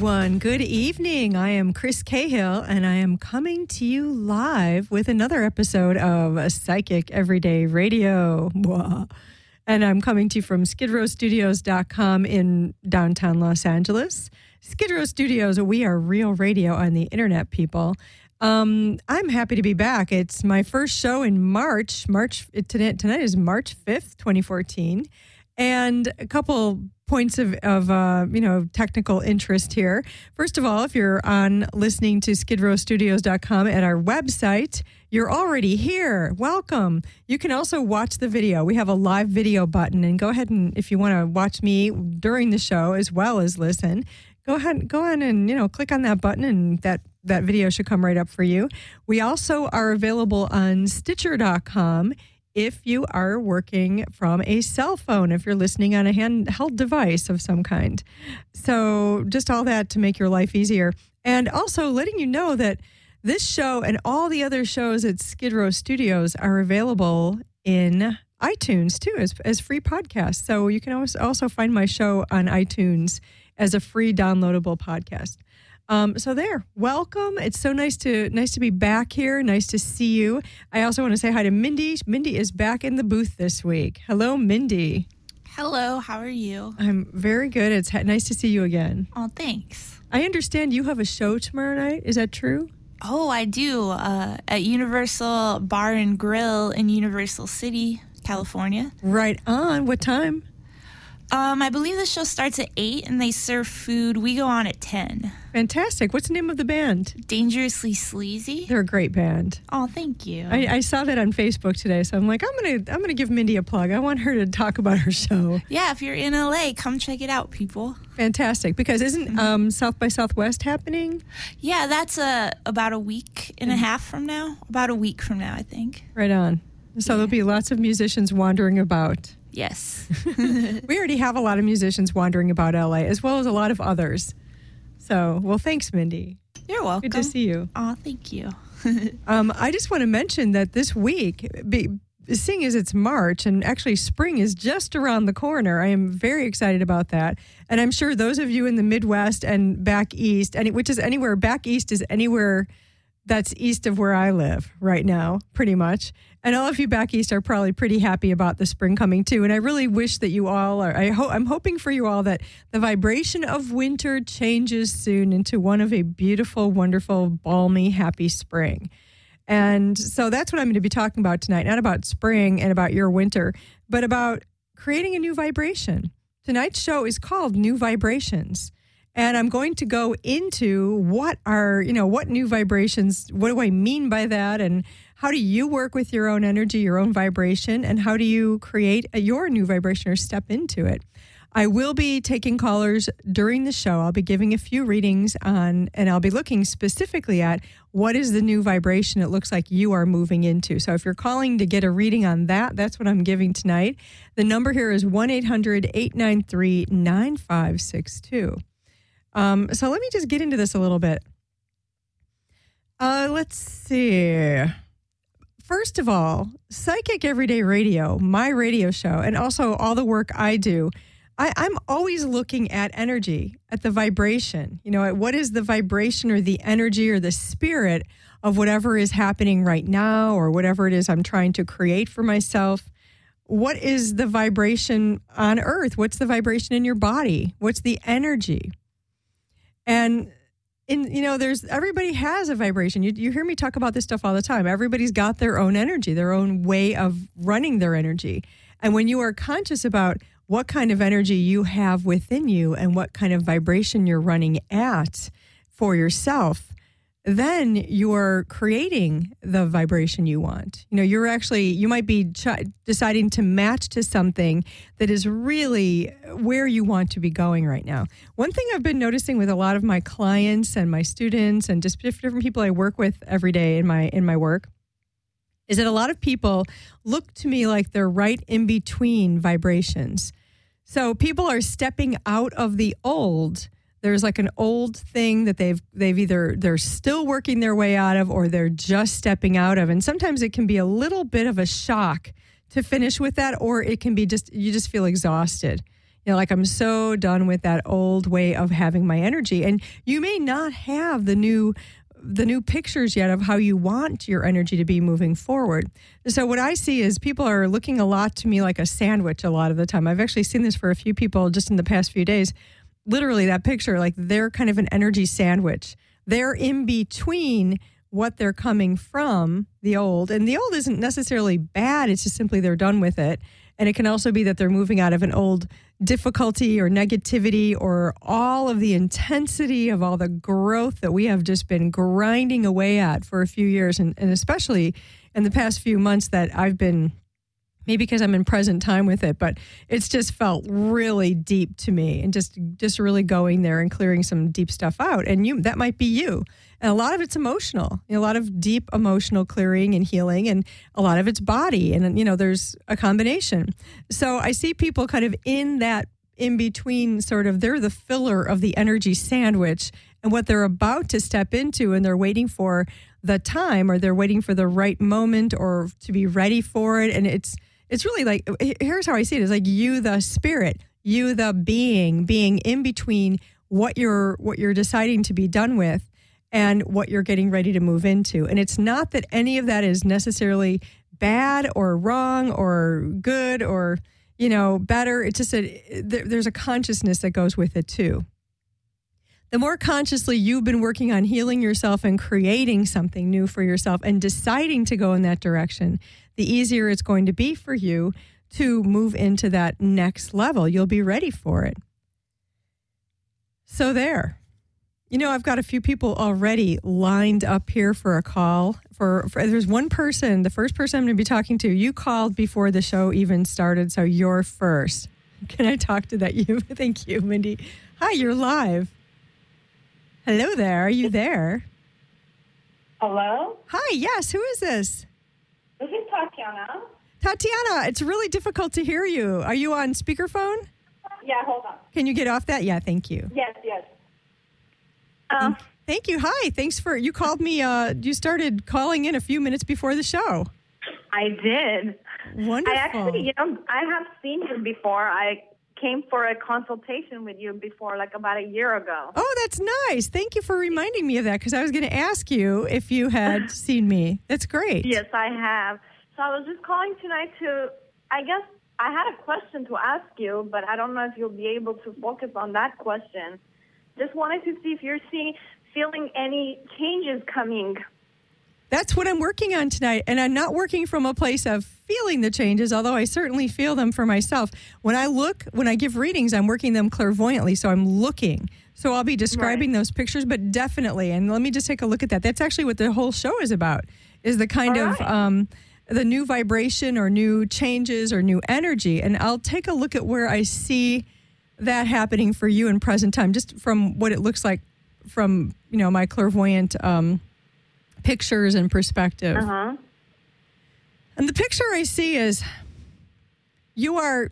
everyone. Good evening. I am Chris Cahill, and I am coming to you live with another episode of Psychic Everyday Radio. Blah. And I'm coming to you from skidrowstudios.com in downtown Los Angeles. Skid Row Studios, we are real radio on the internet, people. I'm happy to be back. It's my first show in March. Tonight is March 5th, 2014. And a couple points of technical interest here. First of all, if you're listening to skidrowstudios.com at our website, you're already here. Welcome. You can also watch the video. We have a live video button, and go ahead and if you want to watch me during the show as well as listen, go on and click on that button, and that video should come right up for you. We also are available on Stitcher.com. If you are working from a cell phone, if you're listening on a handheld device of some kind. So just all that to make your life easier. And also letting you know that this show and all the other shows at Skid Row Studios are available in iTunes too as free podcasts. So you can also find my show on iTunes as a free downloadable podcast. So there, welcome. It's so nice to be back here. Nice to see you. I also want to say hi to Mindy. Mindy is back in the booth this week. Hello, Mindy. Hello, how are you? I'm very good. It's nice to see you again. Oh, thanks. I understand you have a show tomorrow night. Is that true? Oh, I do. At Universal Bar and Grill in Universal City, California. Right on. What time? I believe the show starts at 8 and they serve food. We go on at 10. Fantastic. What's the name of the band? Dangerously Sleazy. They're a great band. Oh, thank you. I saw that on Facebook today, so I'm like, I'm gonna give Mindy a plug. I want her to talk about her show. Yeah, if you're in LA, come check it out, people. Fantastic. Because isn't South by Southwest happening? Yeah, that's about a week and a half from now. About a week from now, I think. Right on. So There'll be lots of musicians wandering about. Yes. We already have a lot of musicians wandering about LA, as well as a lot of others. So, well, thanks, Mindy. You're welcome. Good to see you. Oh, thank you. I just want to mention that this week, seeing as it's March, and actually spring is just around the corner, I am very excited about that. And I'm sure those of you in the Midwest and back east, which is anywhere, back east is anywhere that's east of where I live right now, pretty much. And all of you back east are probably pretty happy about the spring coming too. And I really wish that you all are, I'm hoping for you all that the vibration of winter changes soon into one of a beautiful, wonderful, balmy, happy spring. And so that's what I'm going to be talking about tonight, not about spring and about your winter, but about creating a new vibration. Tonight's show is called New Vibrations. And I'm going to go into what new vibrations, what do I mean by that, and how do you work with your own energy, your own vibration, and how do you create your new vibration or step into it? I will be taking callers during the show. I'll be giving a few readings and I'll be looking specifically at what is the new vibration it looks like you are moving into. So if you're calling to get a reading on that, that's what I'm giving tonight. The number here is 1-800-893-9562. So let me just get into this a little bit. Let's see. First of all, Psychic Everyday Radio, my radio show, and also all the work I do, I'm always looking at energy, at the vibration. At what is the vibration or the energy or the spirit of whatever is happening right now or whatever it is I'm trying to create for myself. What is the vibration on Earth? What's the vibration in your body? What's the energy? And everybody has a vibration. You hear me talk about this stuff all the time. Everybody's got their own energy, their own way of running their energy. And when you are conscious about what kind of energy you have within you and what kind of vibration you're running at for yourself, then you're creating the vibration you want. You might be deciding to match to something that is really where you want to be going right now. One thing I've been noticing with a lot of my clients and my students and just different people I work with every day in my work is that a lot of people look to me like they're right in between vibrations. So people are stepping out of the old. There's like an old thing that they're still working their way out of, or they're just stepping out of. And sometimes it can be a little bit of a shock to finish with that, or it can be you just feel exhausted. Like I'm so done with that old way of having my energy. And you may not have the new pictures yet of how you want your energy to be moving forward. So what I see is people are looking a lot to me like a sandwich a lot of the time. I've actually seen this for a few people just in the past few days. Literally that picture, like they're kind of an energy sandwich. They're in between what they're coming from, the old. And the old isn't necessarily bad. It's just simply they're done with it. And it can also be that they're moving out of an old difficulty or negativity or all of the intensity of all the growth that we have just been grinding away at for a few years. And especially in the past few months that I've been, maybe because I'm in present time with it, but it's just felt really deep to me and just really going there and clearing some deep stuff out. And that might be you. And a lot of it's emotional, a lot of deep emotional clearing and healing, and a lot of it's body. And, there's a combination. So I see people kind of in that in between sort of, they're the filler of the energy sandwich and what they're about to step into, and they're waiting for the time, or they're waiting for the right moment or to be ready for it. And it's really like, here's how I see it. It's like you, the spirit, you, the being in between what you're deciding to be done with and what you're getting ready to move into. And it's not that any of that is necessarily bad or wrong or good or, better. It's just there's a consciousness that goes with it too. The more consciously you've been working on healing yourself and creating something new for yourself and deciding to go in that direction, the easier it's going to be for you to move into that next level. You'll be ready for it. So there. I've got a few people already lined up here for a call. For there's one person, the first person I'm going to be talking to. You called before the show even started, so you're first. Can I talk to that you? Thank you, Mindy. Hi, you're live. Hello there. Are you there? Hello? Hi, yes. Who is this? This is Tatiana. Tatiana, it's really difficult to hear you. Are you on speakerphone? Yeah, hold on. Can you get off that? Yeah, thank you. Yes. Thank you. Hi. Thanks for, you called me, you started calling in a few minutes before the show. I did. Wonderful. I actually, I have seen you before. I came for a consultation with you before, like about a year ago. Oh, that's nice. Thank you for reminding me of that, because I was going to ask you if you had seen me. That's great. Yes, I have. So I was just calling tonight I guess I had a question to ask you, but I don't know if you'll be able to focus on that question. Just wanted to see if you're feeling any changes coming. That's what I'm working on tonight. And I'm not working from a place of feeling the changes, although I certainly feel them for myself. When I give readings, I'm working them clairvoyantly. So I'm looking. So I'll be describing those pictures, but definitely. And let me just take a look at that. That's actually what the whole show is about, is the kind of the new vibration or new changes or new energy. And I'll take a look at where I see that happening for you in present time, just from what it looks like from, my clairvoyant pictures and perspective. Uh-huh. And the picture I see is you are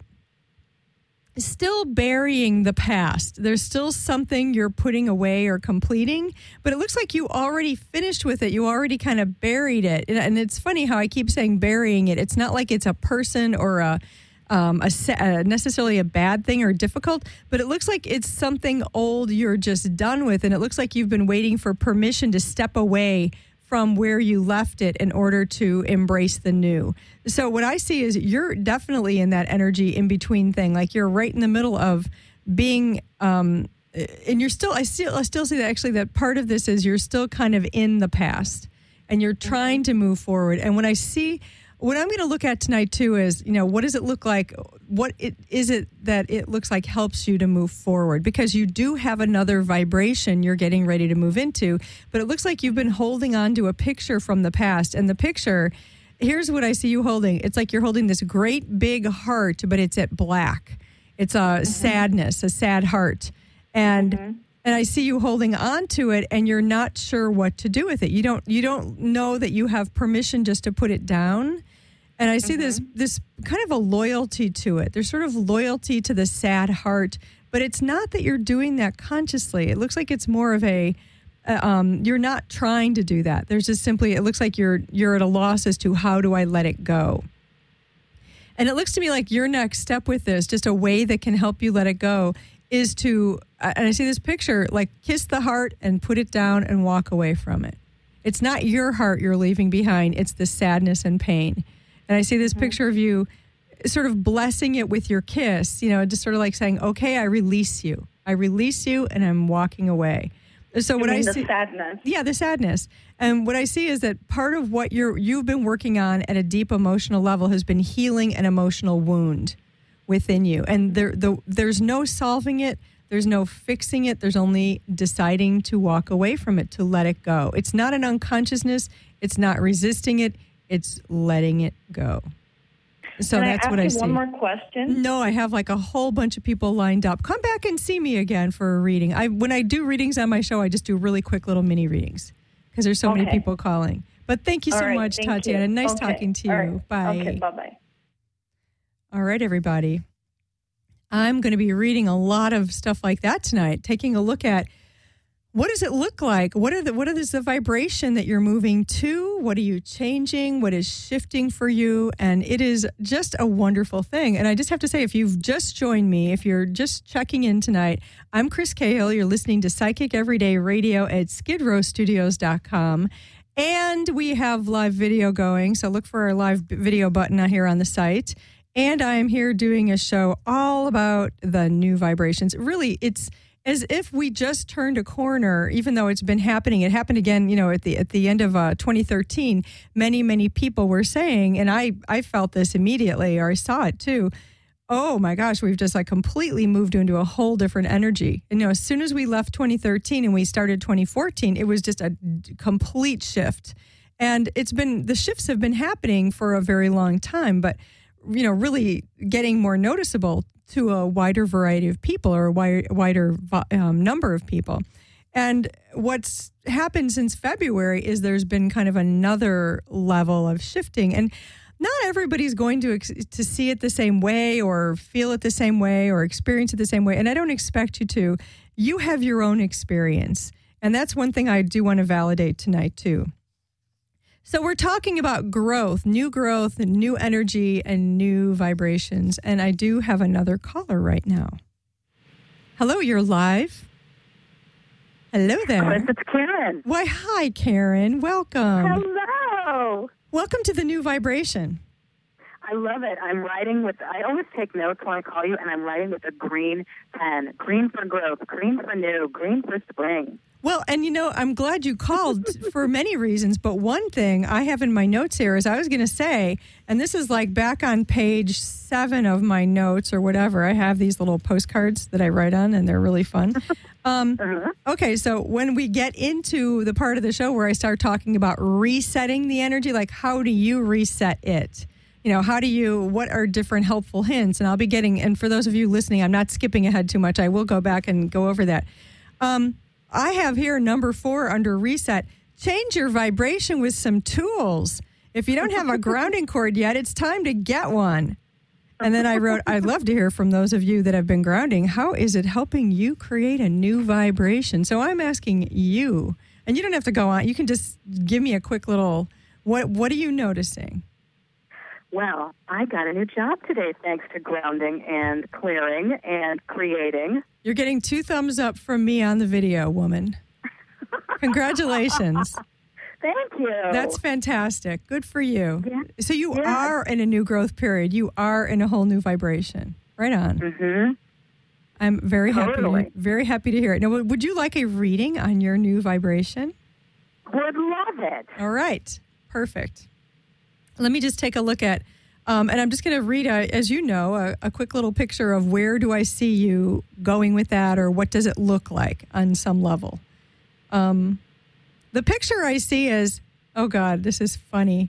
still burying the past. There's still something you're putting away or completing, but it looks like you already finished with it. You already kind of buried it. And it's funny how I keep saying burying it. It's not like it's a person or necessarily a bad thing or difficult, but it looks like it's something old you're just done with, and it looks like you've been waiting for permission to step away from where you left it in order to embrace the new. So what I see is you're definitely in that energy in between thing, like you're right in the middle of being and you're still I still see that actually that part of this is you're still kind of in the past and you're trying to move forward. And what I'm going to look at tonight, too, is, what does it look like? Is it that it looks like helps you to move forward? Because you do have another vibration you're getting ready to move into, but it looks like you've been holding on to a picture from the past. And the picture, here's what I see you holding. It's like you're holding this great big heart, but it's at black. It's a sadness, a sad heart. And I see you holding on to it, and you're not sure what to do with it. You don't know that you have permission just to put it down. And I see this kind of a loyalty to it. There's sort of loyalty to the sad heart, but it's not that you're doing that consciously. It looks like it's more of a you're not trying to do that. There's just simply, it looks like you're at a loss as to how do I let it go. And it looks to me like your next step with this, just a way that can help you let it go, is to, and I see this picture, like kiss the heart and put it down and walk away from it. It's not your heart you're leaving behind. It's the sadness and pain. And I see this picture of you sort of blessing it with your kiss, just sort of like saying, okay, I release you. I release you and I'm walking away. So what I see, the sadness. Yeah, the sadness. And what I see is that part of what you've been working on at a deep emotional level has been healing an emotional wound within you. And there's no solving it. There's no fixing it. There's only deciding to walk away from it, to let it go. It's not an unconsciousness. It's not resisting it. It's letting it go. So that's what I see. One more question? No, I have like a whole bunch of people lined up. Come back and see me again for a reading. When I do readings on my show, I just do really quick little mini readings because there's so many people calling. But thank you so much, Tatiana. Nice talking to you. Right. Bye. Okay, bye-bye. All right, everybody. I'm going to be reading a lot of stuff like that tonight, taking a look at what does it look like? What is the vibration that you're moving to? What are you changing? What is shifting for you? And it is just a wonderful thing. And I just have to say, if you've just joined me, if you're just checking in tonight, I'm Chris Cahill. You're listening to Psychic Everyday Radio at skidrowstudios.com. And we have live video going. So look for our live video button out here on the site. And I am here doing a show all about the new vibrations. Really, it's as if we just turned a corner, even though it's been happening. It happened again, at the end of 2013. Many people were saying, and I felt this immediately, or I saw it too. Oh my gosh, we've just like completely moved into a whole different energy. And as soon as we left 2013 and we started 2014, it was just a complete shift. And the shifts have been happening for a very long time, but really getting more noticeable to a wider variety of people, or a wider number of people. And what's happened since February is there's been kind of another level of shifting. And not everybody's going to see it the same way, or feel it the same way, or experience it the same way. And I don't expect you to. You have your own experience. And that's one thing I do want to validate tonight, too. So we're talking about growth, new energy, and new vibrations. And I do have another caller right now. Hello, you're live. Hello there. Chris, it's Karen. Why, hi, Karen. Welcome. Hello. Welcome to the new vibration. I love it. I always take notes when I call you, and I'm writing with a green pen. Green for growth, green for new, green for spring. Well, and I'm glad you called for many reasons, but one thing I have in my notes here is I was going to say, and this is like back on page 7 of my notes or whatever, I have these little postcards that I write on, and they're really fun. Okay, so when we get into the part of the show where I start talking about resetting the energy, like how do you reset it? What are different helpful hints? And I'll be and for those of you listening, I'm not skipping ahead too much. I will go back and go over that. I have here number 4 under reset. Change your vibration with some tools. If you don't have a grounding cord yet, it's time to get one. And then I wrote, I'd love to hear from those of you that have been grounding. How is it helping you create a new vibration? So I'm asking you, and you don't have to go on. You can just give me a quick little, what are you noticing? Well, I got a new job today thanks to grounding and clearing and creating. You're getting 2 thumbs up from me on the video, woman. Congratulations. Thank you. That's fantastic. Good for you. Yeah. So you are in a new growth period. You are in a whole new vibration. Right on. Mm-hmm. I'm very happy to hear it. Now, would you like a reading on your new vibration? Would love it. All right. Perfect. Let me just take a look at, and I'm just going to read, as you know, a quick little picture of where do I see you going with that, or what does it look like on some level. The picture I see is, oh God, this is funny.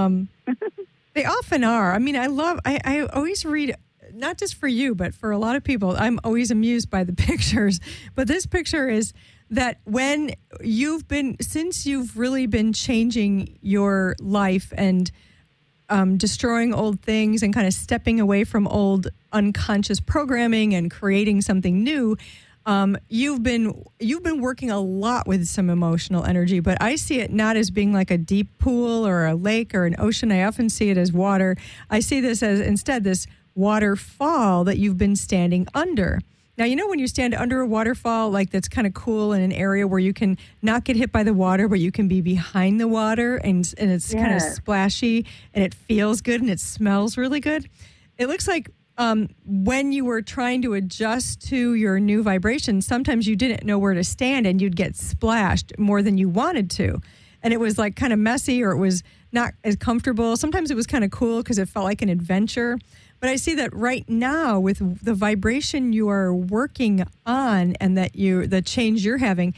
They often are. I mean, I always read, not just for you, but for a lot of people, I'm always amused by the pictures. But this picture is that when since you've really been changing your life and destroying old things and kind of stepping away from old unconscious programming and creating something new, You've been working a lot with some emotional energy, but I see it not as being like a deep pool or a lake or an ocean. I often see it as water. I see this as instead this waterfall that you've been standing under. Now, you know when you stand under a waterfall, like that's kind of cool in an area where you can not get hit by the water, but you can be behind the water and it's kind of splashy and it feels good and it smells really good. It looks like when you were trying to adjust to your new vibration, sometimes you didn't know where to stand and you'd get splashed more than you wanted to. And it was like kind of messy or it was not as comfortable. Sometimes it was kind of cool because it felt like an adventure. But I see that right now with the vibration you are working on and that the change you're having,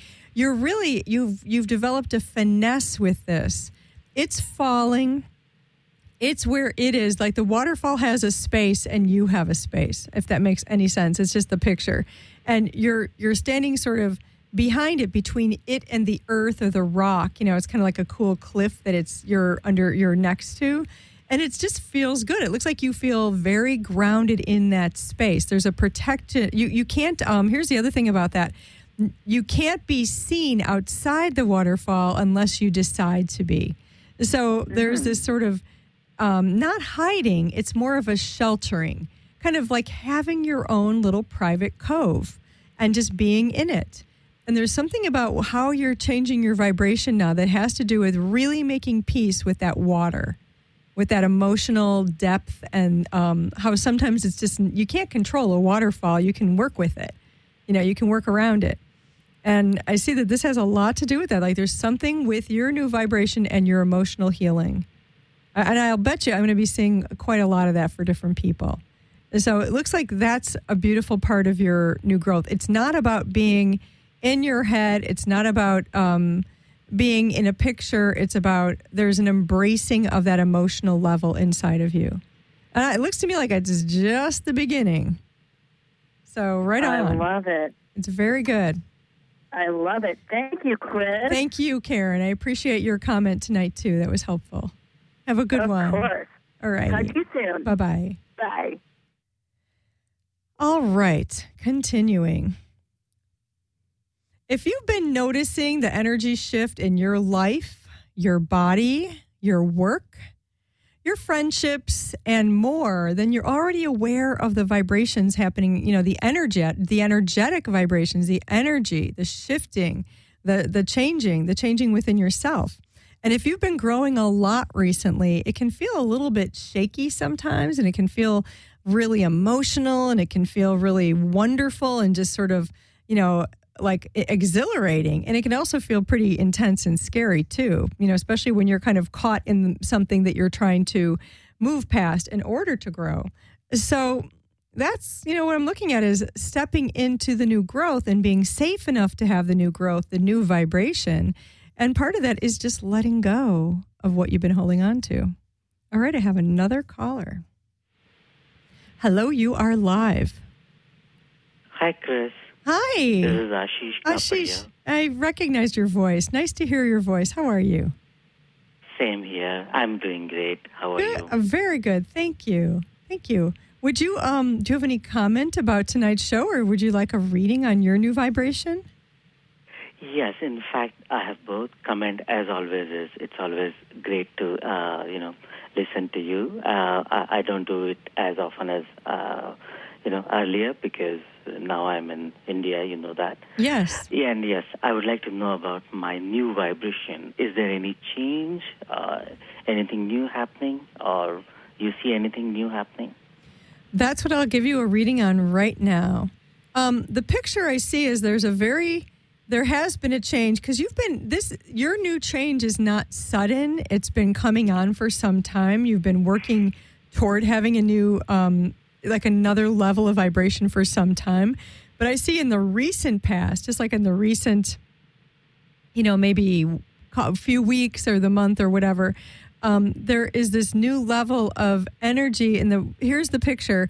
you've developed a finesse with this. It's falling. It's where it is. Like the waterfall has a space and you have a space, if that makes any sense. It's just the picture. And you're standing sort of behind it, between it and the earth or the rock. You know, it's kind of like a cool cliff that you're next to. And it just feels good. It looks like you feel very grounded in that space. There's a protected, you can't, here's the other thing about that. You can't be seen outside the waterfall unless you decide to be. So there's this sort of, not hiding, it's more of a sheltering, kind of like having your own little private cove and just being in it. And there's something about how you're changing your vibration now that has to do with really making peace with that water, with that emotional depth and how sometimes it's just, you can't control a waterfall. You can work with it. You know, you can work around it. And I see that this has a lot to do with that. Like there's something with your new vibration and your emotional healing. And I'll bet you I'm going to be seeing quite a lot of that for different people. And so it looks like that's a beautiful part of your new growth. It's not about being in your head. It's not about being in a picture. It's about there's an embracing of that emotional level inside of you. And it looks to me like it's just the beginning. So right on. I love it. It's very good. I love it. Thank you, Chris. Thank you, Karen. I appreciate your comment tonight, too. That was helpful. Have a good one. Of course. All right. Talk to you soon. Bye-bye. Bye. All right. Continuing. If you've been noticing the energy shift in your life, your body, your work, your friendships, and more, then you're already aware of the vibrations happening, you know, the energetic vibrations, the energy, the shifting, the changing within yourself. And if you've been growing a lot recently, it can feel a little bit shaky sometimes, and it can feel really emotional, and it can feel really wonderful and just sort of, you know, like exhilarating. And it can also feel pretty intense and scary too, you know, especially when you're kind of caught in something that you're trying to move past in order to grow. So that's, you know, what I'm looking at is stepping into the new growth and being safe enough to have the new growth, the new vibration. And part of that is just letting go of what you've been holding on to. All right, I have another caller. Hello, you are live. Hi, Chris. Hi. This is Ashish. Ashish, I recognized your voice. Nice to hear your voice. How are you? Same here. I'm doing great. How are you? Very good. Thank you. Thank you. Would you, do you have any comment about tonight's show, or would you like a reading on your new vibration? Yes, in fact, I have both. Comment, as always, it's always great to, listen to you. I don't do it as often as, earlier because now I'm in India, you know that. Yes. Yeah, and yes, I would like to know about my new vibration. Is there any change, anything new happening, or you see anything new happening? That's what I'll give you a reading on right now. The picture I see is there has been a change because your new change is not sudden. It's been coming on for some time. You've been working toward having a new, like another level of vibration for some time. But I see in the recent past, just like in the recent, maybe a few weeks or the month or whatever, there is this new level of energy. Here's the picture.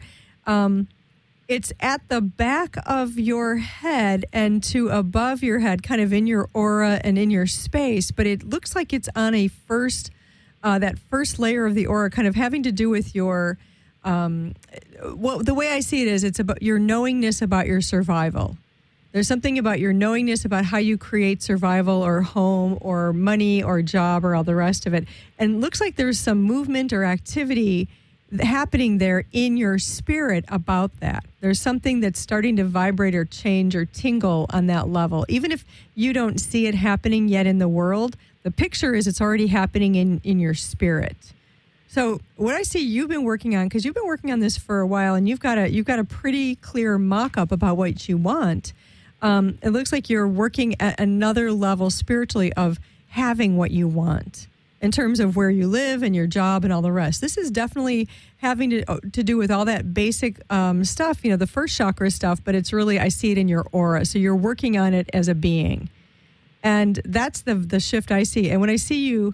It's at the back of your head and to above your head, kind of in your aura and in your space. But it looks like it's on that first layer of the aura, kind of having to do with your, the way I see it is it's about your knowingness about your survival. There's something about your knowingness about how you create survival or home or money or job or all the rest of it. And it looks like there's some movement or activity happening there in your spirit about that. There's something that's starting to vibrate or change or tingle on that level. Even if you don't see it happening yet in the world, the picture is it's already happening in your spirit. So what I see you've been working on, because you've been working on this for a while, and you've got a pretty clear mock-up about what you want. It looks like you're working at another level spiritually of having what you want in terms of where you live and your job and all the rest. This is definitely having to do with all that basic stuff, the first chakra stuff, but it's really, I see it in your aura. So you're working on it as a being. And that's the shift I see. And when I see you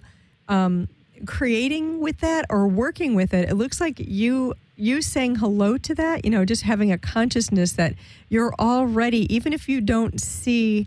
creating with that or working with it, it looks like you saying hello to that, just having a consciousness that you're already, even if you don't see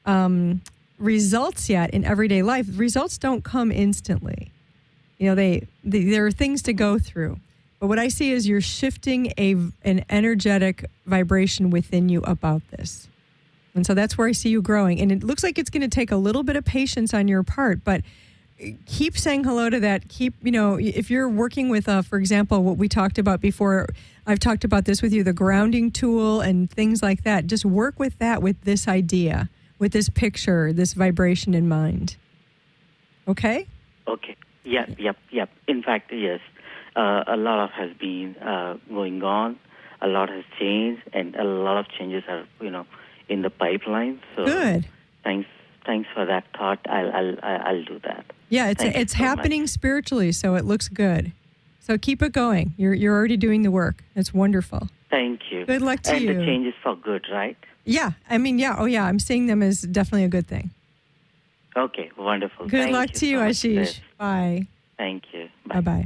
results yet in everyday life, results don't come instantly. There are things to go through. But what I see is you're shifting an energetic vibration within you about this. And so that's where I see you growing. And it looks like it's going to take a little bit of patience on your part, but keep saying hello to that. Keep, if you're working with, for example, what we talked about before, I've talked about this with you, the grounding tool and things like that. Just work with that, with this idea, with this picture, this vibration in mind. Okay? Okay. Yep. In fact, yes. A lot has been going on. A lot has changed, and a lot of changes are, in the pipeline. So good. Thanks for that thought. I'll do that. Yeah, it's happening spiritually, so it looks good. So keep it going. You're already doing the work. It's wonderful. Thank you. Good luck to you. And the change is for good, right? Yeah. I mean, yeah. Oh, yeah. I'm seeing them as definitely a good thing. Okay. Wonderful. Good luck to you, Ashish. Bye. Thank you. Bye. Bye-bye.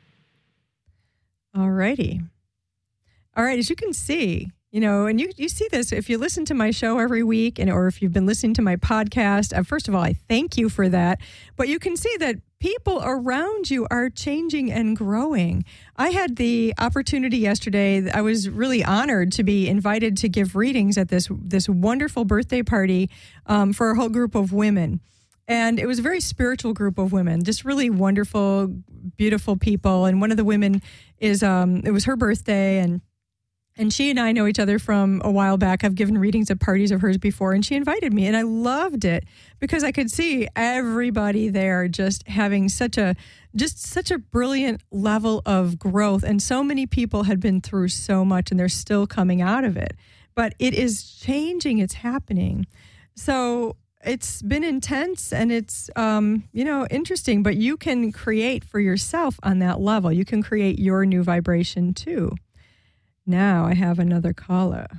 All righty. All right. As you can see, and you see this if you listen to my show every week, or if you've been listening to my podcast. First of all, I thank you for that. But you can see that people around you are changing and growing. I had the opportunity yesterday. I was really honored to be invited to give readings at this wonderful birthday party for a whole group of women. And it was a very spiritual group of women, just really wonderful, beautiful people. And one of the women is, it was her birthday, and she and I know each other from a while back. I've given readings at parties of hers before, and she invited me, and I loved it because I could see everybody there just having such a brilliant level of growth. And so many people had been through so much, and they're still coming out of it. But it is changing. It's happening. So it's been intense, and it's, interesting. But you can create for yourself on that level. You can create your new vibration, too. Now I have another caller.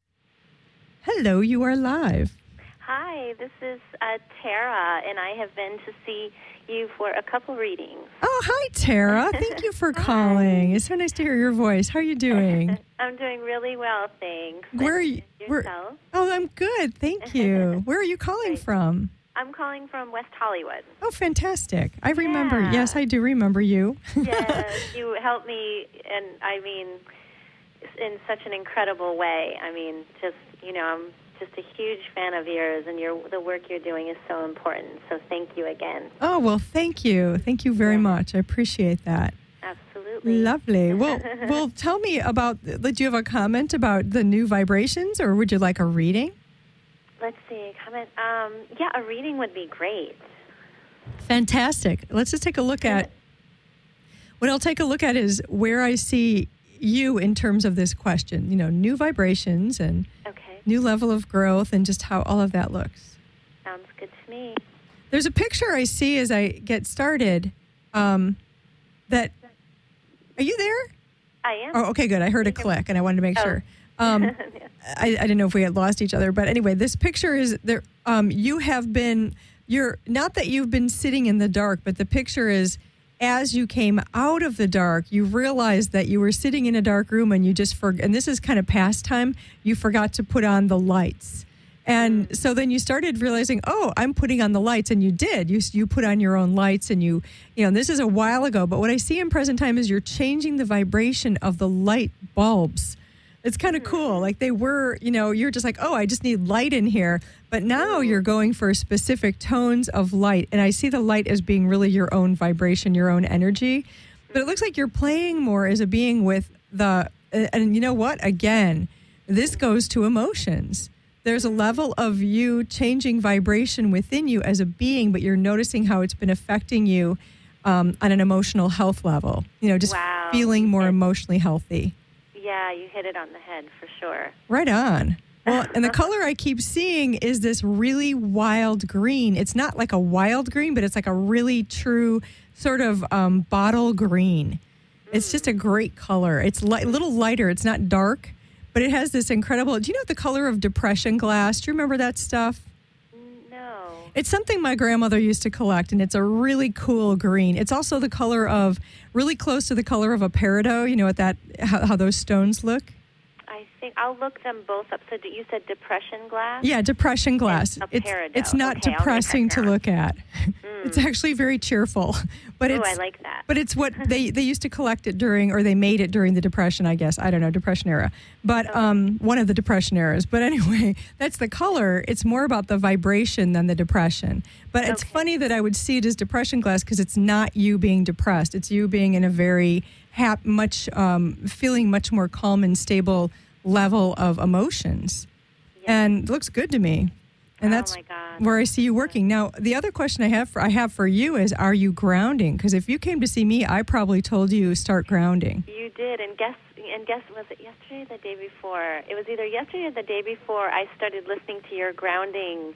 Hello, you are live. Hi, this is Tara, and I have been to see you for a couple readings. Oh, hi, Tara. Thank you for calling. It's so nice to hear your voice. How are you doing? I'm doing really well, thanks. Where are you? Yourself? Oh, I'm good. Thank you. Where are you calling from? I'm calling from West Hollywood. Oh, fantastic. I remember. Yeah. Yes, I do remember you. Yes, you helped me, and in such an incredible way. I'm just a huge fan of yours, and the work you're doing is so important. So thank you again. Oh, well, thank you. Thank you very much. I appreciate that. Absolutely. Lovely. Well, tell me about, do you have a comment about the new vibrations, or would you like a reading? Let's see, comment. A reading would be great. Fantastic. Let's just take a look at, what I'll take a look at is where I see you in terms of this question, new vibrations and new level of growth and just how all of that looks. Sounds good to me. There's a picture I see as I get started that, are you there? I am. Oh, okay, good. I heard a click and I wanted to make sure. I didn't know if we had lost each other, but anyway, this picture is there. You're not that you've been sitting in the dark, but the picture is, as you came out of the dark, you realized that you were sitting in a dark room and you just and this is kind of past time, you forgot to put on the lights. And so then you started realizing, oh, I'm putting on the lights. And you did. You put on your own lights, and and this is a while ago. But what I see in present time is you're changing the vibration of the light bulbs. It's kind of cool. Like they were, you're just like, oh, I just need light in here. But now you're going for specific tones of light. And I see the light as being really your own vibration, your own energy. But it looks like you're playing more as a being with and you know what? Again, this goes to emotions. There's a level of you changing vibration within you as a being, but you're noticing how it's been affecting you on an emotional health level. Just feeling more emotionally healthy. Yeah, you hit it on the head for sure. Right on. Well, and the color I keep seeing is this really wild green. It's not like a wild green, but it's like a really true sort of bottle green. It's just a great color. It's a little lighter. It's not dark, but it has this incredible... Do you know the color of depression glass? Do you remember that stuff? No. It's something my grandmother used to collect, and it's a really cool green. It's also the color of... really close to the color of a peridot. You know what how those stones look? I think I'll look them both up. So you said depression glass? Yeah, depression glass. Peridot. It's not depressing to look at. It's actually very cheerful. But I like that. But it's what they used to collect it during, or they made it during the Depression, I guess. I don't know, Depression era. But one of the Depression eras. But anyway, that's the color. It's more about the vibration than the depression. But it's funny that I would see it as depression glass because it's not you being depressed. It's you being in a very feeling much more calm and stable level of emotions. Yeah. And it looks good to me. And that's where I see you working. Now, the other question I have for you is, are you grounding? Because if you came to see me, I probably told you start grounding. You did, and guess, was it yesterday or the day before? It was either yesterday or the day before I started listening to your grounding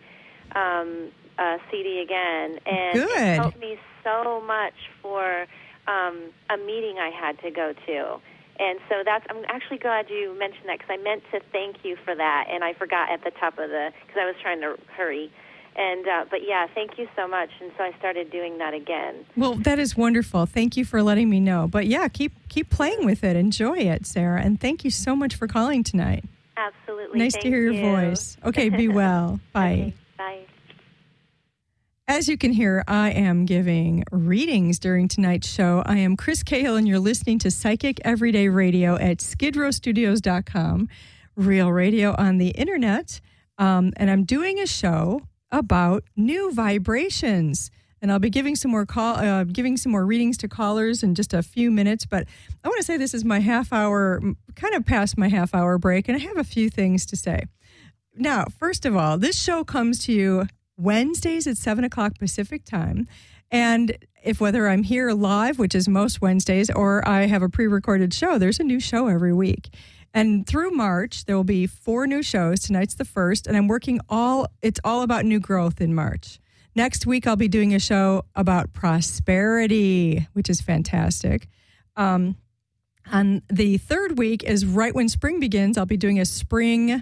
CD again, and it helped me so much for a meeting I had to go to. And so I'm actually glad you mentioned that because I meant to thank you for that, and I forgot at the top of because I was trying to hurry. And but yeah, thank you so much. And so I started doing that again. Well, that is wonderful. Thank you for letting me know. But yeah, keep playing with it. Enjoy it, Sarah. And thank you so much for calling tonight. Absolutely. Nice to hear your voice. Okay, be well. Bye. Okay, bye. As you can hear, I am giving readings during tonight's show. I am Chris Cahill, and you're listening to Psychic Everyday Radio at skidrowstudios.com, real radio on the internet. And I'm doing a show about new vibrations. And I'll be giving some more readings to callers in just a few minutes. But I want to say this is my half hour, kind of past my half hour break, and I have a few things to say. Now, first of all, this show comes to you Wednesdays at 7 o'clock Pacific time. And whether I'm here live, which is most Wednesdays, or I have a pre-recorded show, there's a new show every week. And through March, there will be 4 new shows. Tonight's the first, and I'm working it's all about new growth in March. Next week, I'll be doing a show about prosperity, which is fantastic. On the third week is right when spring begins. I'll be doing a spring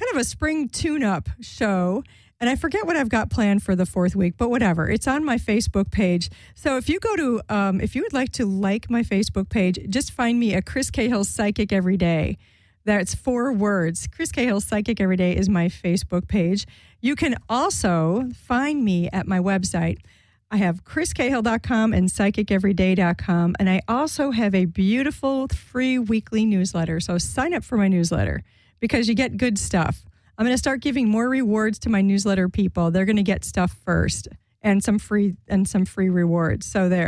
tune-up show. And I forget what I've got planned for the fourth week, but whatever. It's on my Facebook page. So if you go to, if you would like to like my Facebook page, just find me at Chris Cahill Psychic Every Day. That's 4 words. Chris Cahill Psychic Every Day is my Facebook page. You can also find me at my website. I have chriscahill.com and psychiceveryday.com. And I also have a beautiful free weekly newsletter. So sign up for my newsletter because you get good stuff. I'm going to start giving more rewards to my newsletter people. They're going to get stuff first and some free rewards.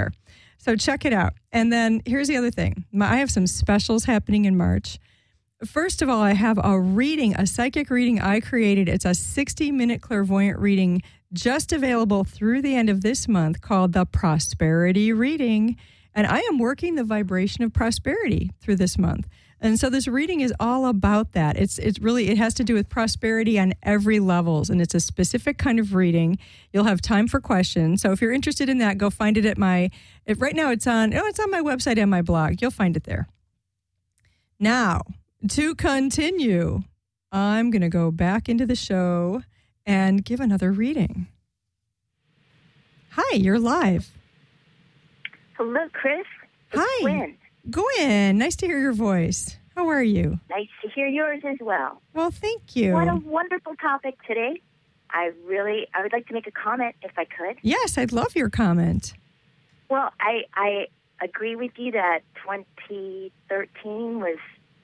So check it out. And then here's the other thing. I have some specials happening in March. First of all, I have a psychic reading I created. It's a 60-minute clairvoyant reading just available through the end of this month called the Prosperity Reading. And I am working the vibration of prosperity through this month. And so this reading is all about that. It has to do with prosperity on every levels, and it's a specific kind of reading. You'll have time for questions. So if you're interested in that, go find it at right now it's on my website and my blog. You'll find it there. Now, to continue, I'm going to go back into the show and give another reading. Hi, you're live. Hello, Chris. Hi. Gwen. Gwen, nice to hear your voice. How are you? Nice to hear yours as well. Well, thank you. What a wonderful topic today. I would like to make a comment if I could. Yes, I'd love your comment. Well, I agree with you that 2013 was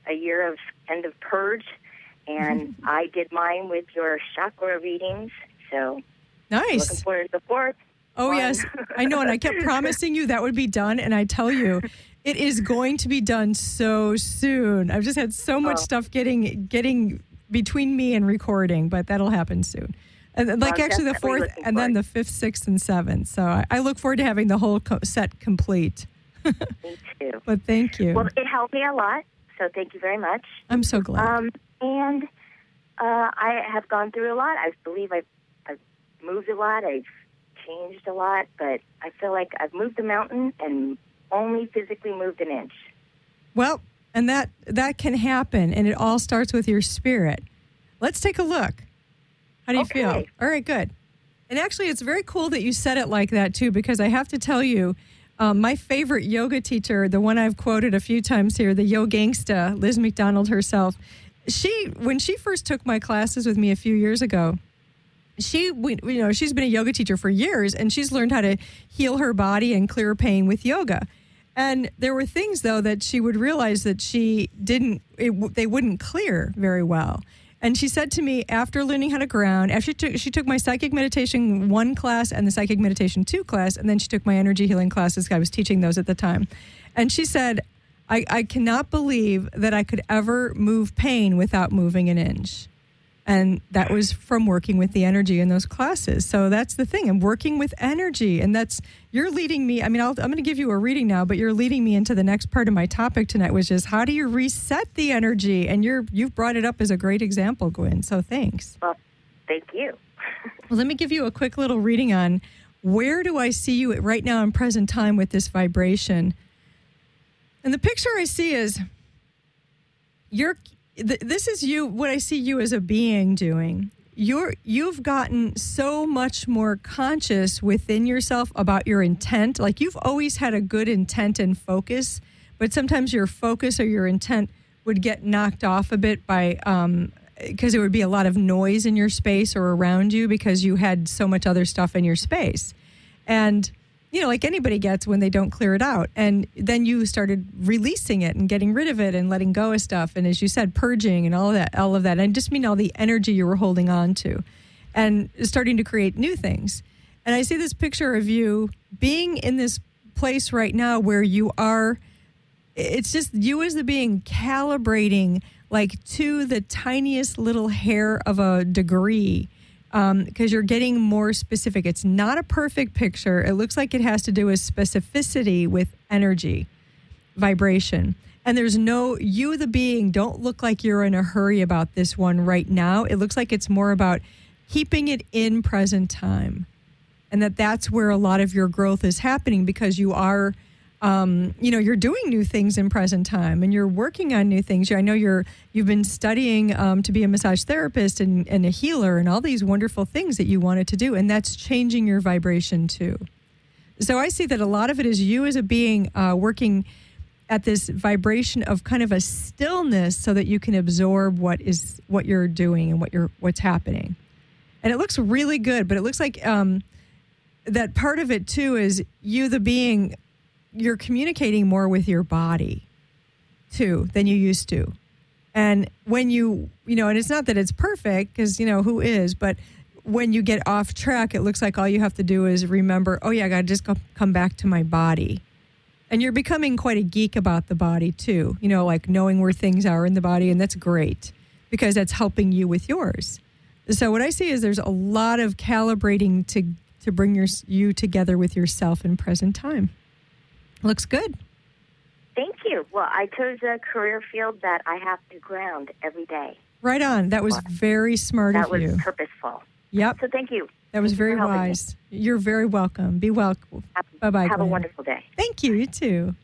a year of end of purge, and I did mine with your chakra readings. So nice. Looking forward to the 4th. Oh, yes. I know. And I kept promising you that would be done. And I tell you, it is going to be done so soon. I've just had so much stuff getting between me and recording, but that'll happen soon. And like actually the 4th and then the 5th, 6th, and 7th. So I look forward to having the whole set complete. Me too. But thank you. Well, it helped me a lot. So thank you very much. I'm so glad. And I have gone through a lot. I believe I've moved a lot. I've changed a lot, but I feel like I've moved a mountain and only physically moved an inch. Well, and that can happen, and it all starts with your spirit. Let's take a look. How do you feel? All right, good. And actually, it's very cool that you said it like that, too, because I have to tell you, my favorite yoga teacher, the one I've quoted a few times here, the Yogangsta, Liz McDonald herself, when she first took my classes with me a few years ago, she's been a yoga teacher for years, and she's learned how to heal her body and clear pain with yoga. And there were things, though, that she would realize that they wouldn't clear very well. And she said to me, after learning how to ground, after she took my Psychic Meditation 1 class and the Psychic Meditation 2 class, and then she took my energy healing classes. I was teaching those at the time. And she said, I cannot believe that I could ever move pain without moving an inch. And that was from working with the energy in those classes. So that's the thing. I'm working with energy. And you're leading me. I mean, I'm going to give you a reading now, but you're leading me into the next part of my topic tonight, which is how do you reset the energy? And you've brought it up as a great example, Gwen. So thanks. Well, thank you. Well, let me give you a quick little reading on where do I see you right now in present time with this vibration. And the picture I see is this is you, what I see you as a being doing. You've gotten so much more conscious within yourself about your intent. Like you've always had a good intent and focus, but sometimes your focus or your intent would get knocked off a bit by because there would be a lot of noise in your space or around you because you had so much other stuff in your space. And like anybody gets when they don't clear it out. And then you started releasing it and getting rid of it and letting go of stuff. And as you said, purging and all of that. I just mean all the energy you were holding on to and starting to create new things. And I see this picture of you being in this place right now where you are, it's just you as the being calibrating like to the tiniest little hair of a degree. Because you're getting more specific. It's not a perfect picture. It looks like it has to do with specificity with energy, vibration. And there's you, the being, don't look like you're in a hurry about this one right now. It looks like it's more about keeping it in present time. And that's where a lot of your growth is happening because you are, you're doing new things in present time and you're working on new things. I know you've been studying to be a massage therapist and a healer and all these wonderful things that you wanted to do. And that's changing your vibration too. So I see that a lot of it is you as a being working at this vibration of kind of a stillness so that you can absorb what you're doing and what's happening. And it looks really good, but it looks like that part of it too is you, the being, you're communicating more with your body too than you used to. And when and it's not that it's perfect because, who is, but when you get off track, it looks like all you have to do is remember, oh yeah, I got to just come back to my body. And you're becoming quite a geek about the body too, like knowing where things are in the body. And that's great because that's helping you with yours. So what I see is there's a lot of calibrating to bring you together with yourself in present time. Looks good. Thank you. Well, I chose a career field that I have to ground every day. Right on. That was very smart of you. That was purposeful. Yep. So thank you. That was very wise. You're very welcome. Be welcome. Bye-bye. Have a wonderful day. Thank you. You too.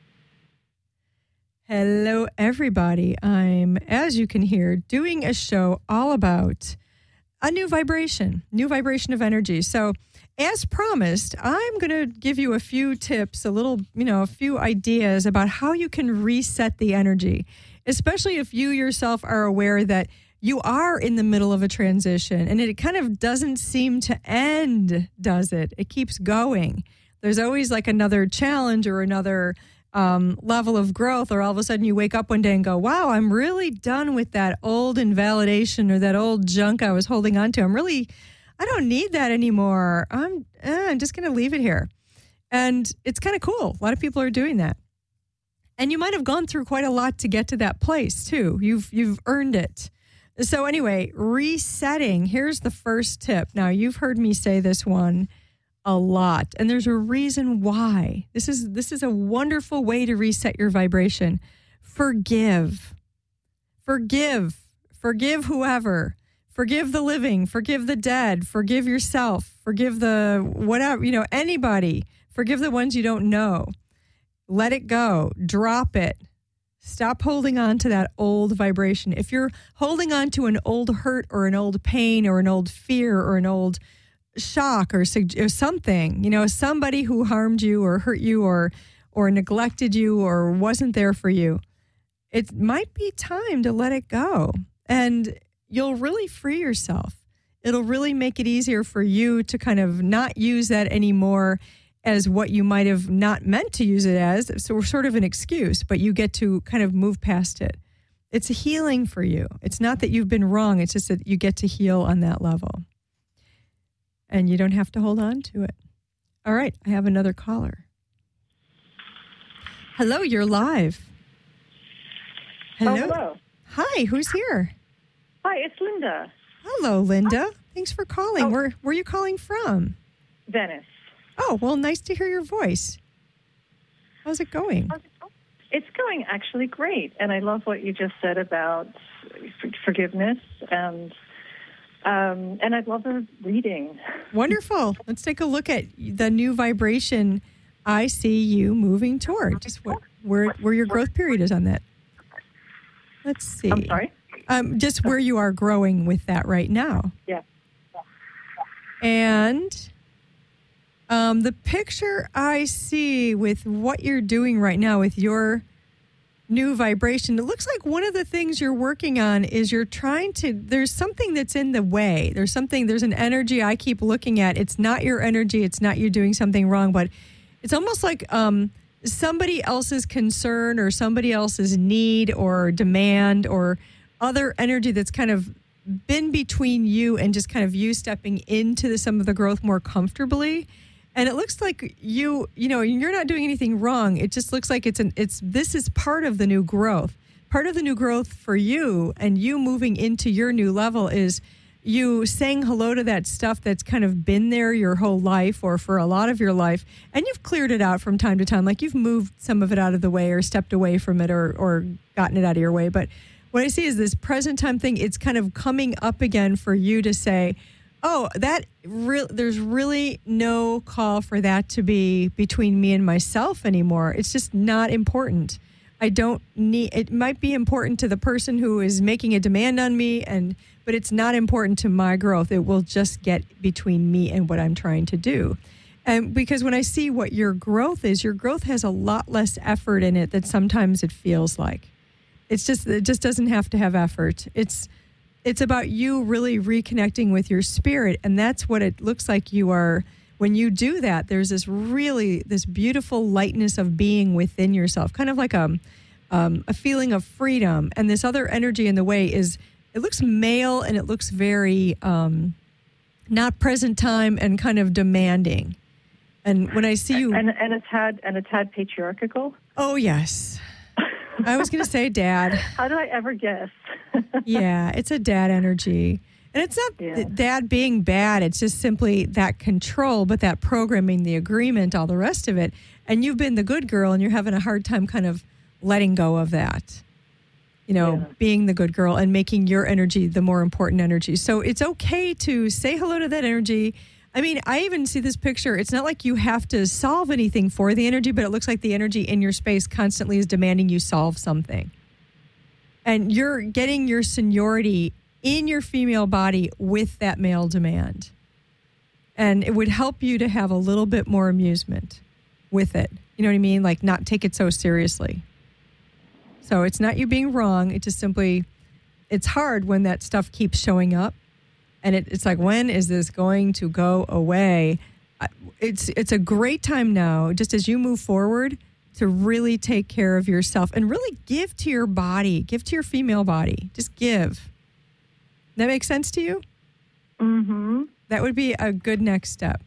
Hello, everybody. I'm, as you can hear, doing a show all about a new vibration of energy. So as promised, I'm going to give you a few tips, a few ideas about how you can reset the energy, especially if you yourself are aware that you are in the middle of a transition and it kind of doesn't seem to end, does it? It keeps going. There's always like another challenge or another level of growth, or all of a sudden you wake up one day and go, wow, I'm really done with that old invalidation or that old junk I was holding on to. I don't need that anymore. I'm just going to leave it here. And it's kind of cool. A lot of people are doing that. And you might have gone through quite a lot to get to that place too. You've earned it. So anyway, resetting, here's the first tip. Now, you've heard me say this one a lot, and there's a reason why. This is a wonderful way to reset your vibration. Forgive. Forgive whoever. Forgive the living. Forgive the dead. Forgive yourself. Forgive the whatever, anybody. Forgive the ones you don't know. Let it go. Drop it. Stop holding on to that old vibration. If you're holding on to an old hurt or an old pain or an old fear or an old shock or something, somebody who harmed you or hurt you or neglected you or wasn't there for you, it might be time to let it go. And you'll really free yourself. It'll really make it easier for you to kind of not use that anymore as what you might have not meant to use it as. So sort of an excuse, but you get to kind of move past it. It's a healing for you. It's not that you've been wrong. It's just that you get to heal on that level. And you don't have to hold on to it. All right, I have another caller. Hello, you're live. Hello. Oh, hello. Hi, who's here? Hi, it's Linda. Hello, Linda. Thanks for calling. Where are you calling from? Venice. Oh, well, nice to hear your voice. How's it going? It's going actually great. And I love what you just said about forgiveness. And I love the reading. Wonderful. Let's take a look at the new vibration I see you moving toward. Just where your growth period is on that. Let's see. I'm sorry? Just where you are growing with that right now. Yeah. And the picture I see with what you're doing right now with your new vibration, it looks like one of the things you're working on is there's something that's in the way. There's an energy I keep looking at. It's not your energy. It's not you doing something wrong, but it's almost like somebody else's concern or somebody else's need or demand or other energy that's kind of been between you and just kind of you stepping into some of the growth more comfortably. And it looks like you're not doing anything wrong. It just looks like this is part of the new growth. Part of the new growth for you and you moving into your new level is you saying hello to that stuff that's kind of been there your whole life or for a lot of your life, and you've cleared it out from time to time. Like you've moved some of it out of the way or stepped away from it or gotten it out of your way. But what I see is this present time thing, it's kind of coming up again for you to say, oh, there's really no call for that to be between me and myself anymore. It's just not important. It might be important to the person who is making a demand on me, but it's not important to my growth. It will just get between me and what I'm trying to do. And because when I see what your growth has a lot less effort in it than sometimes it feels like. It just doesn't have to have effort. It's about you really reconnecting with your spirit, and that's what it looks like you are. When you do that, there's this beautiful lightness of being within yourself, kind of like a feeling of freedom. And this other energy in the way it looks male and it looks very not present time and kind of demanding. And when I see you, and a tad patriarchal. Oh yes. I was going to say dad. How did I ever guess? Yeah, it's a dad energy. And it's not dad being bad. It's just simply that control, but that programming, the agreement, all the rest of it. And you've been the good girl and you're having a hard time kind of letting go of that. Being the good girl and making your energy the more important energy. So it's okay to say hello to that energy. I mean, I even see this picture. It's not like you have to solve anything for the energy, but it looks like the energy in your space constantly is demanding you solve something. And you're getting your seniority in your female body with that male demand. And it would help you to have a little bit more amusement with it. You know what I mean? Like not take it so seriously. So it's not you being wrong. It just simply, it's hard when that stuff keeps showing up. And it's like, when is this going to go away? It's a great time now, just as you move forward, to really take care of yourself and really give to your body, give to your female body. Just give. That makes sense to you? Mm-hmm. That would be a good next step.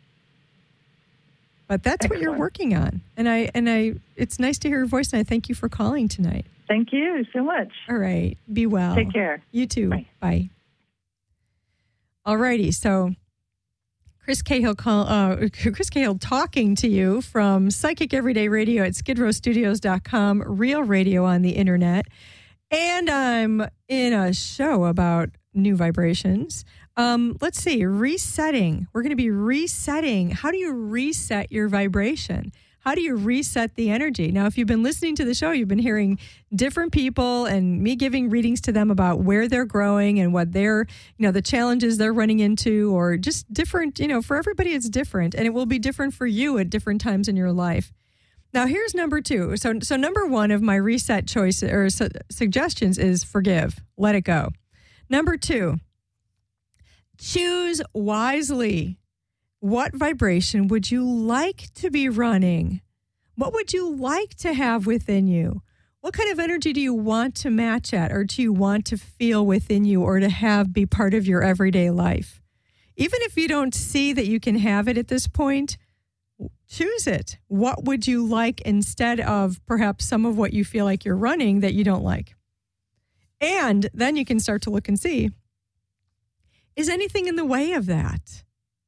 But that's what you're working on. And I it's nice to hear your voice, and I thank you for calling tonight. Thank you so much. All right. Be well. Take care. You too. Bye. Bye. All righty. So Chris Cahill talking to you from Psychic Everyday Radio at skidrowstudios.com, real radio on the internet. And I'm in a show about new vibrations. Let's see, resetting. We're going to be resetting. How do you reset your vibration? How do you reset the energy? Now, if you've been listening to the show, you've been hearing different people and me giving readings to them about where they're growing and what they're, the challenges they're running into, or just different, for everybody it's different, and it will be different for you at different times in your life. Now, here's number 2. So number 1 of my reset choice or suggestions is forgive, let it go. Number 2, choose wisely. What vibration would you like to be running? What would you like to have within you? What kind of energy do you want to match at, or do you want to feel within you, or to have be part of your everyday life? Even if you don't see that you can have it at this point, choose it. What would you like instead of perhaps some of what you feel like you're running that you don't like? And then you can start to look and see, is anything in the way of that?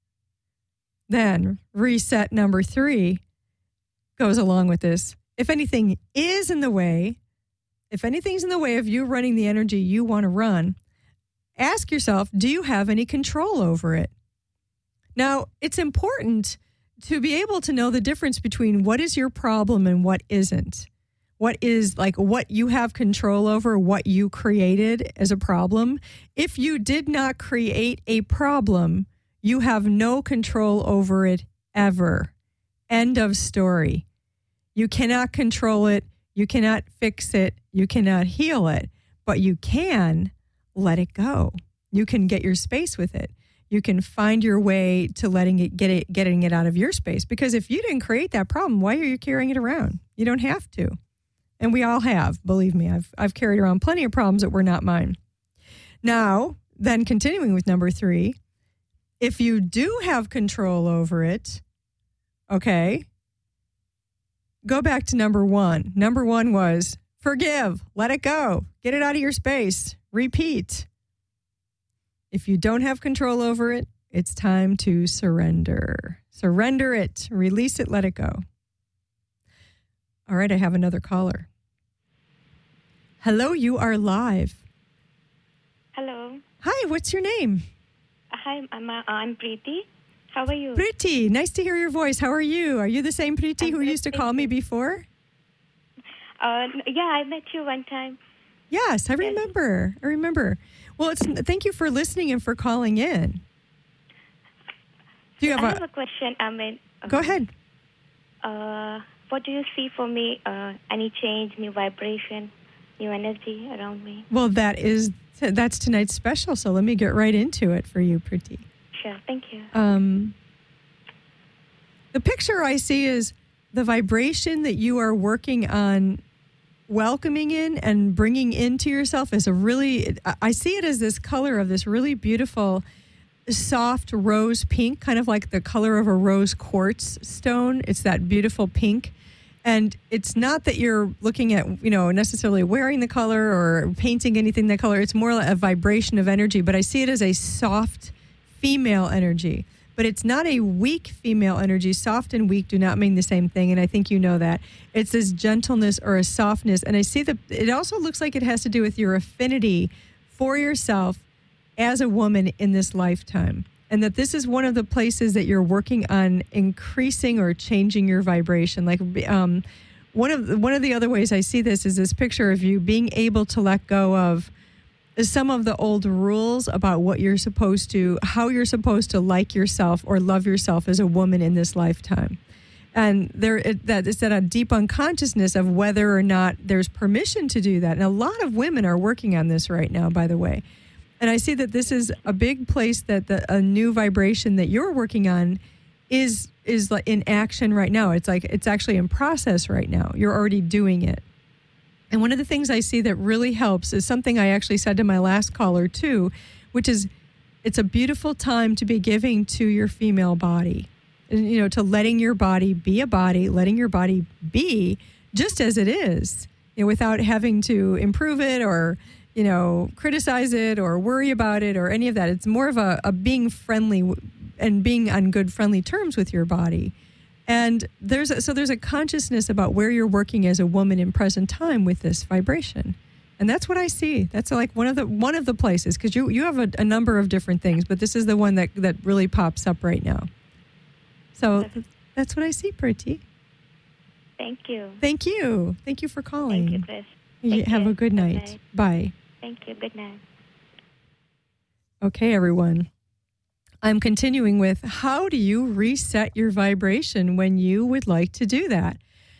Then reset number 3 goes along with this. If anything is in the way, if anything's in the way of you running the energy you want to run, ask yourself, do you have any control over it? Now, it's important to be able to know the difference between what is your problem and what isn't. What is like what you have control over, what you created as a problem. If you did not create a problem, you have no control over it ever. End of story. You cannot control it. You cannot fix it. You cannot heal it. But you can let it go. You can get your space with it. You can find your way to getting it out of your space. Because if you didn't create that problem, why are you carrying it around? You don't have to. And we all have, believe me. I've carried around plenty of problems that were not mine. Now, then continuing with number 3, if you do have control over it, okay, go back to number 1. Number 1 was forgive, let it go, get it out of your space, repeat. If you don't have control over it, it's time to surrender. Surrender it, release it, let it go. All right, I have another caller. Hello, you are live. Hello. Hi, what's your name? Hi, I'm Preeti. How are you? Preeti, nice to hear your voice. How are you? Are you the same Preeti who used to call me before? Yeah, I met you one time. Yes, I remember. Well, thank you for listening and for calling in. Do you have I have a question. Go ahead. What do you see for me? Any change, new vibration, new energy around me? Well, that's tonight's special, so let me get right into it for you, Preeti. Sure, thank you. The picture I see is the vibration that you are working on welcoming in and bringing into yourself is I see it as this color of this really beautiful, soft rose pink, kind of like the color of a rose quartz stone. It's that beautiful pink. And it's not that you're looking at, necessarily wearing the color or painting anything that color. It's more like a vibration of energy, but I see it as a soft female energy. But it's not a weak female energy. Soft and weak do not mean the same thing, and I think you know that. It's this gentleness or a softness, and I see that it also looks like it has to do with your affinity for yourself as a woman in this lifetime, and that this is one of the places that you're working on increasing or changing your vibration. Like one of the other ways I see this is this picture of you being able to let go of some of the old rules about how you're supposed to like yourself or love yourself as a woman in this lifetime. And that is that a deep unconsciousness of whether or not there's permission to do that. And a lot of women are working on this right now, by the way. And I see that this is a big place that a new vibration that you're working on is is like in action right now. It's like it's actually in process right now. You're already doing it. And one of the things I see that really helps is something I actually said to my last caller too, which is it's a beautiful time to be giving to your female body. You know, to letting your body be a body, letting your body be just as it is, you know, without having to improve it or, you know, criticize it or worry about it or any of that. It's more of a being friendly and being on good friendly terms with your body. And there's a consciousness about where you're working as a woman in present time with this vibration. And that's what I see. That's like one of the places, because you have a number of different things, but this is the one that really pops up right now. So that's what I see, Priti. Thank you. Thank you. Thank you for calling. Thank you, Chris. You have a good night. Bye. Thank you. Good night. Okay, everyone. I'm continuing with how do you reset your vibration when you would like to do that?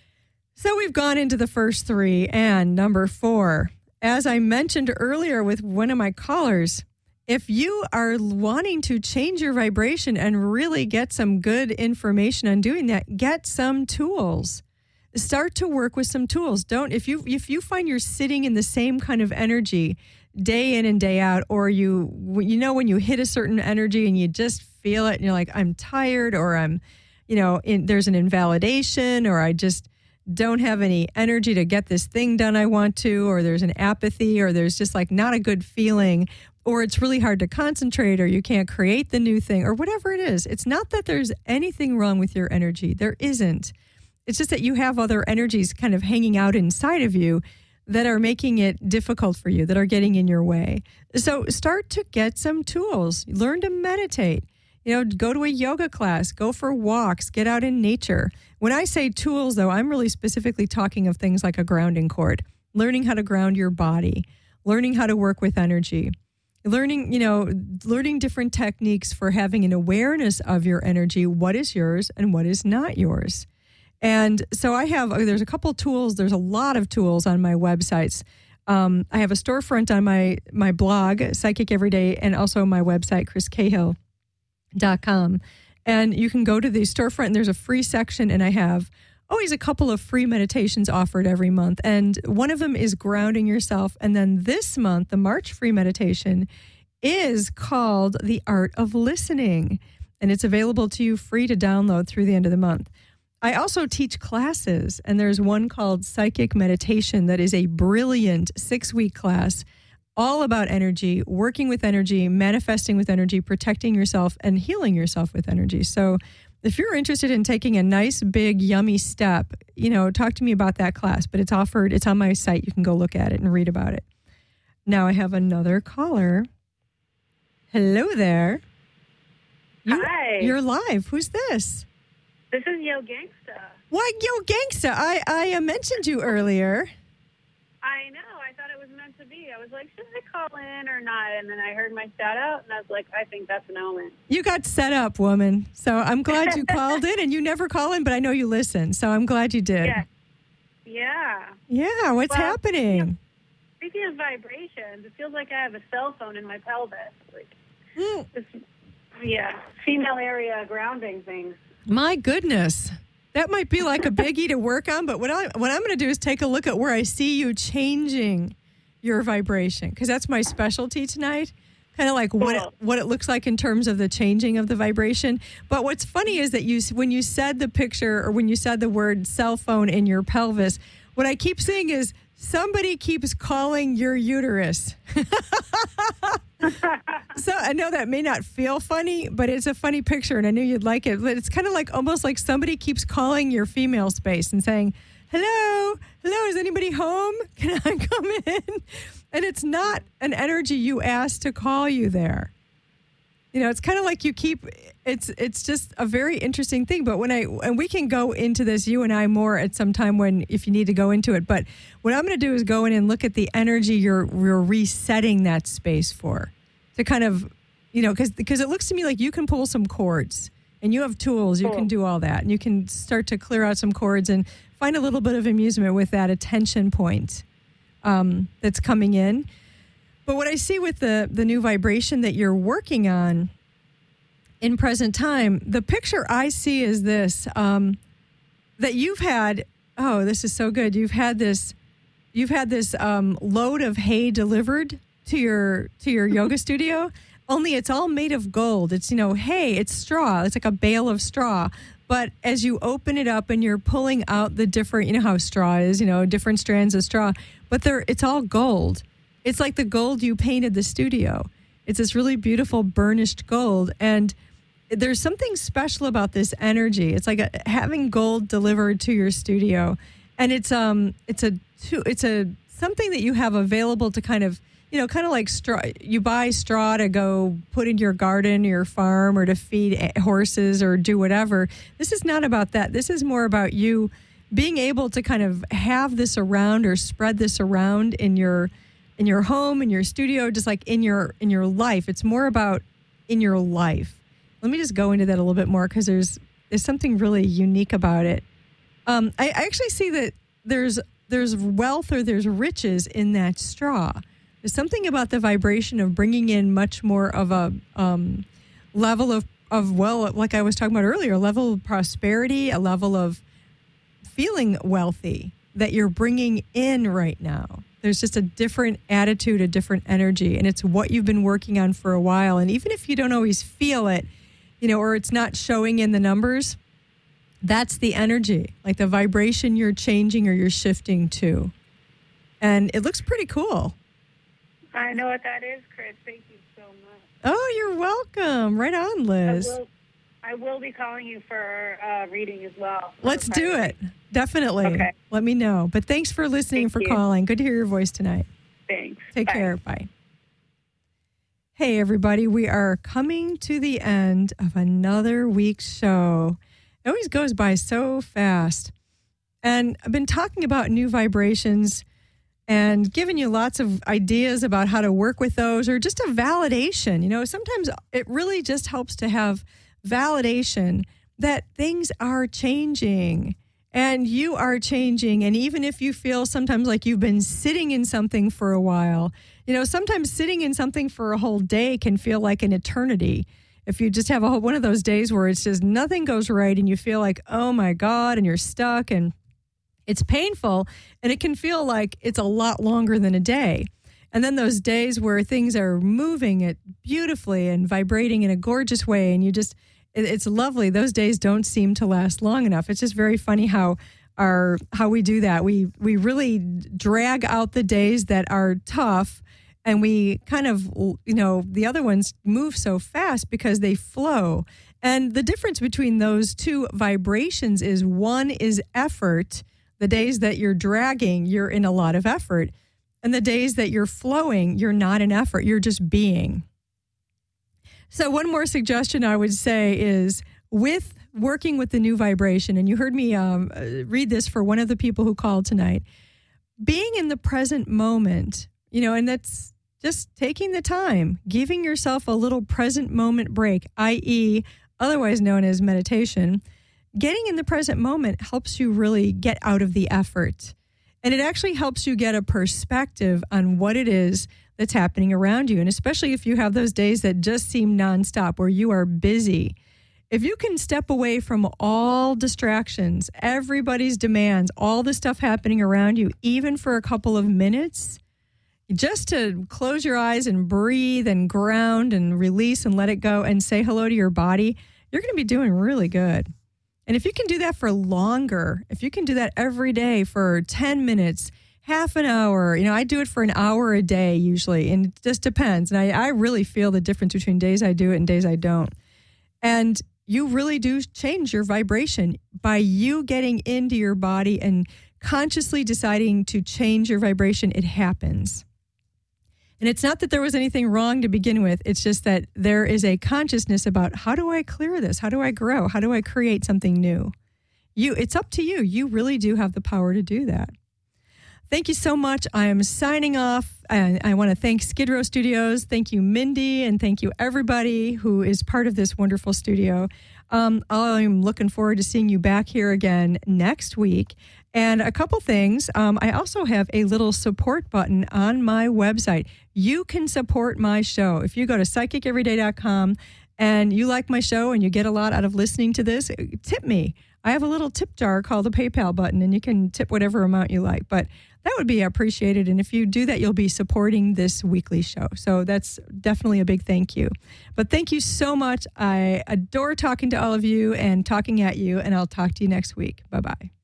So we've gone into the first three, and number 4. As I mentioned earlier with one of my callers, if you are wanting to change your vibration and really get some good information on doing that, get some tools. Start to work with some tools. If you find you're sitting in the same kind of energy day in and day out, or you know when you hit a certain energy and you just feel it and you're like, I'm tired, or I'm, you know, there's an invalidation, or I just don't have any energy to get this thing done I want to, or there's an apathy, or there's just like not a good feeling, or it's really hard to concentrate, or you can't create the new thing, or whatever it is. It's not that there's anything wrong with your energy. There isn't. It's just that you have other energies kind of hanging out inside of you that are making it difficult for you, that are getting in your way. So start to get some tools. Learn to meditate. You know, go to a yoga class, go for walks, get out in nature. When I say tools, though, I'm really specifically talking of things like a grounding cord, learning how to ground your body, learning how to work with energy, learning different techniques for having an awareness of your energy, what is yours and what is not yours. And so there's a couple tools. There's a lot of tools on my websites. I have a storefront on my blog, Psychic Everyday, and also my website, chriscahill.com. And you can go to the storefront and there's a free section, and I have always a couple of free meditations offered every month. And one of them is grounding yourself. And then this month, the March free meditation is called The Art of Listening. And it's available to you free to download through the end of the month. I also teach classes, and there's one called Psychic Meditation that is a brilliant 6-week class all about energy, working with energy, manifesting with energy, protecting yourself, and healing yourself with energy. So if you're interested in taking a nice, big, yummy step, you know, talk to me about that class. But it's on my site. You can go look at it and read about it. Now I have another caller. Hello there. Hi. You're live. Who's this? This is Yo Gangsta. What? Yo Gangsta? I mentioned you earlier. I know. I thought it was meant to be. I was like, should I call in or not? And then I heard my shout out, and I was like, I think that's an omen. You got set up, woman. So I'm glad you called in, and you never call in, but I know you listen. So I'm glad you did. Yeah. Yeah. What's happening? Speaking of vibrations, it feels like I have a cell phone in my pelvis. Like, female area grounding things. My goodness. That might be like a biggie to work on, but what I'm going to do is take a look at where I see you changing your vibration, because that's my specialty tonight, kind of like what it looks like in terms of the changing of the vibration. But what's funny is that when you said the picture, or when you said the word cell phone in your pelvis, what I keep seeing is somebody keeps calling your uterus. So I know that may not feel funny, but it's a funny picture, and I knew you'd like it. But it's kind of like almost like somebody keeps calling your female space and saying, hello, is anybody home? Can I come in? And it's not an energy you asked to call you there. You know, it's kind of like you keep, it's just a very interesting thing. But and we can go into this, you and I, more at some time if you need to go into it. But what I'm going to do is go in and look at the energy you're resetting that space for, to kind of, you know, because it looks to me like you can pull some cords, and you have tools, you can do all that, and you can start to clear out some cords and find a little bit of amusement with that attention point that's coming in. But what I see with the new vibration that you're working on in present time. The picture I see is this, that you've had, oh, this is so good. You've had this load of hay delivered to your yoga studio, only it's all made of gold. It's, hay, it's straw. It's like a bale of straw. But as you open it up and you're pulling out the different, how straw is, different strands of straw, but it's all gold. It's like the gold you painted the studio. It's this really beautiful burnished gold. And there's something special about this energy. It's like having gold delivered to your studio. And it's something that you have available to kind of like straw. You buy straw to go put in your garden, your farm, or to feed horses or do whatever. This is not about that. This is more about you being able to kind of have this around or spread this around in your home, in your studio, just like in your life. It's more about in your life. Let me just go into that a little bit more because there's something really unique about it. I actually see that there's wealth or there's riches in that straw. There's something about the vibration of bringing in much more of a level of like I was talking about earlier, a level of prosperity, a level of feeling wealthy that you're bringing in right now. There's just a different attitude, a different energy, and it's what you've been working on for a while. And even if you don't always feel it, or it's not showing in the numbers, that's the energy, like the vibration you're changing or you're shifting to. And it looks pretty cool. I know what that is, Chris. Thank you so much. Oh, you're welcome. Right on, Liz. I will be calling you for reading as well. Let's do it. Definitely. Okay. Let me know. But thanks for listening, for calling. Good to hear your voice tonight. Thanks. Take care. Bye. Hey, everybody. We are coming to the end of another week's show. It always goes by so fast. And I've been talking about new vibrations and giving you lots of ideas about how to work with those, or just a validation. Sometimes it really just helps to have validation that things are changing and you are changing. And even if you feel sometimes like you've been sitting in something for a while, sometimes sitting in something for a whole day can feel like an eternity. If you just have one of those days where it's just nothing goes right and you feel like, oh my God, and you're stuck and it's painful, and it can feel like it's a lot longer than a day. And then those days where things are moving it beautifully and vibrating in a gorgeous way, and it's lovely. Those days don't seem to last long enough. It's just very funny how we do that. We really drag out the days that are tough, and we kind of, the other ones move so fast because they flow. And the difference between those two vibrations is one is effort. The days that you're dragging, you're in a lot of effort. And the days that you're flowing, you're not in effort. You're just being. So one more suggestion I would say is with working with the new vibration, and you heard me read this for one of the people who called tonight, being in the present moment, and that's just taking the time, giving yourself a little present moment break, i.e., otherwise known as meditation. Getting in the present moment helps you really get out of the effort. And it actually helps you get a perspective on what it is that's happening around you. And especially if you have those days that just seem nonstop, where you are busy. If you can step away from all distractions, everybody's demands, all the stuff happening around you, even for a couple of minutes, just to close your eyes and breathe and ground and release and let it go and say hello to your body, you're going to be doing really good. And if you can do that for longer, if you can do that every day for 10 minutes, half an hour, I do it for an hour a day usually, and it just depends. And I really feel the difference between days I do it and days I don't. And you really do change your vibration by you getting into your body and consciously deciding to change your vibration. It happens. And it's not that there was anything wrong to begin with. It's just that there is a consciousness about, how do I clear this? How do I grow? How do I create something new? It's up to you. You really do have the power to do that. Thank you so much. I am signing off. And I want to thank Skid Row Studios. Thank you, Mindy. And thank you, everybody who is part of this wonderful studio. I'm looking forward to seeing you back here again next week. And a couple things. I also have a little support button on my website. You can support my show. If you go to psychiceveryday.com and you like my show and you get a lot out of listening to this, tip me. I have a little tip jar called the PayPal button, and you can tip whatever amount you like. But that would be appreciated. And if you do that, you'll be supporting this weekly show. So that's definitely a big thank you. But thank you so much. I adore talking to all of you and talking at you, and I'll talk to you next week. Bye-bye.